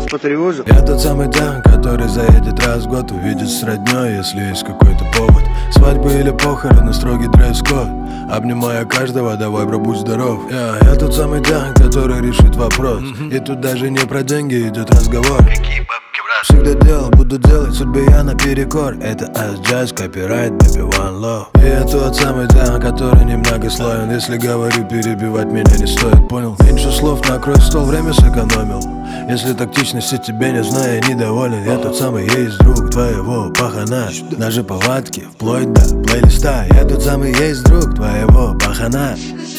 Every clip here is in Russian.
потревожил. Я тот самый тян, который заедет раз в год, увидит с роднёй, если есть какой-то повод. Свадьбы или похороны, строгий дресс-код. Обнимая каждого, давай, бро, будь здоров. Я тот самый тян, который решит вопрос. И тут даже не про деньги идет разговор. Всегда делал, буду делать, судьбе я наперекор. Это As-Jazz, копирайт, baby, one love. И я тот самый тян, который немногословен. Если говорю, перебивать меня не стоит, понял? Меньше слов, накрой стол, время сэкономил. Если тактичности тебе не знаю, я недоволен. Я тот самый есть друг твоего пахана. Даже повадки, вплоть до плейлиста. Я тот самый есть друг твоего пахана.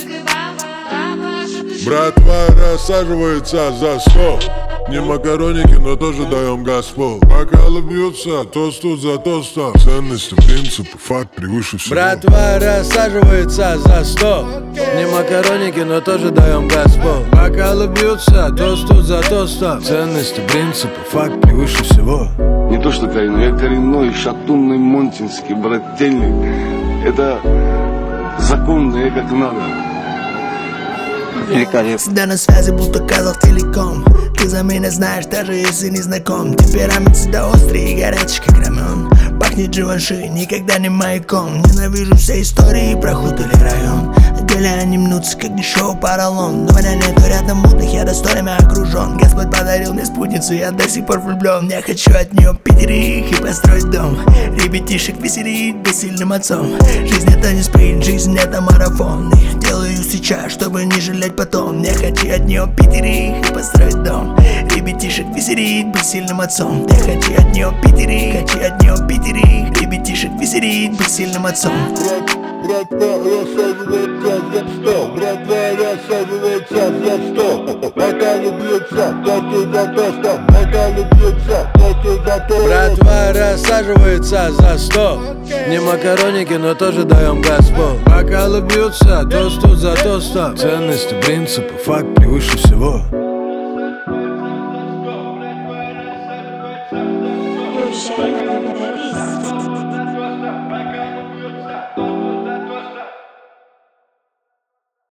Братва рассаживается за стол. Не макароники, но тоже даем газпол. Бокалы бьются, тост тут за тостом. Ценности, принципы, факт превыше всего. Братва рассаживается за стол. Не макароники, но тоже даем газпол. Бокалы бьются, тост тут за тостом. Ценности, принципы, факт превыше всего. Не то что коренной, я коренной, шатунный, монтинский, брательник. Это законно и как надо. Всегда на связи, будто Казахтелеком. Ты за меня знаешь, даже если не знаком. Темперамент всегда острый и горячий, как рамен. Пахнет Живанши, никогда не маяком. Ненавижу все истории про худ или район. Отделе они мнутся, как дешевый поролон. Но меня нету рядом мутных, я достойными окружен. Господь подарил мне спутницу, я до сих пор влюблен. Я хочу от нее пятерых и построить дом. Ребятишек веселить, быть сильным отцом. Жизнь это не спринт, жизнь это марафон. И делаю сейчас, чтобы не жалеть потом. Я хочу от нее пятерых и построить дом. Ребятишек веселить, быть сильным отцом. Я хочу от нее пятерых, хочу от нее пятерых. Ребятишек веселить, быть сильным отцом. Братва рассаживается за стол. Братва рассаживается за стол. Бокалы бьются, тосты за тостом. Бокалы бьются, тосты за тостом. Братва рассаживается за стол. Не макароники, но тоже даем газпол. Бокалы бьются, тост тут за тостом. Ценности, принципы, факт превыше всего. Shake